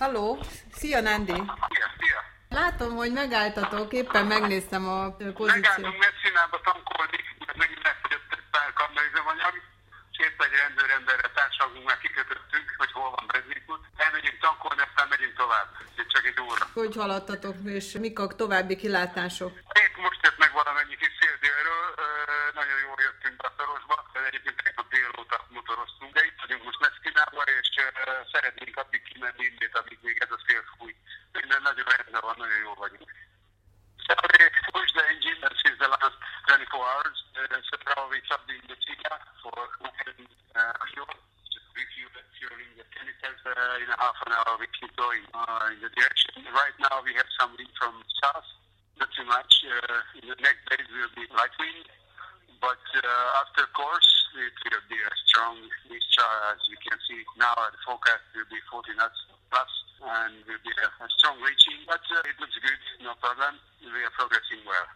Halló, szia Nandi! Szia, szia! Látom, hogy megálltatok, éppen megnéztem a pozíciót. Megálltunk Messzinába tankolni, mert megint megfogyott egy pár kammerüzemanyag, és épp egy rendőremberre társadalmunknál kikötöttünk, hogy hol van benzinkút. Elmegyünk tankolni, aztán megyünk tovább. Itt csak egy óra. Hogy haladtatok, és mik a további kilátások? Épp most jött meg valamennyi kis szél délről, nagyon jól jöttünk be a szorosba, egyébként tegnap délóta motoroztunk, de itt vagyunk most Messzinába, és szeretnénk addig kimenni innét, amíg még ez a szél fúj. Minden nagyon rendben van, nagyon jól vagyunk. So they pushed the engine since the last 24 hours. So now we stopped the Messina for fuel, just refueling the chemicals. In a half an hour we keep going in the direction. Right now we have some wind from south, not too much. In the next days will be light wind, but after course it will be a strong discharge. As you can see now, the forecast will be 40 knots plus, and will be a strong reaching. But it looks good, no problem. We are progressing well.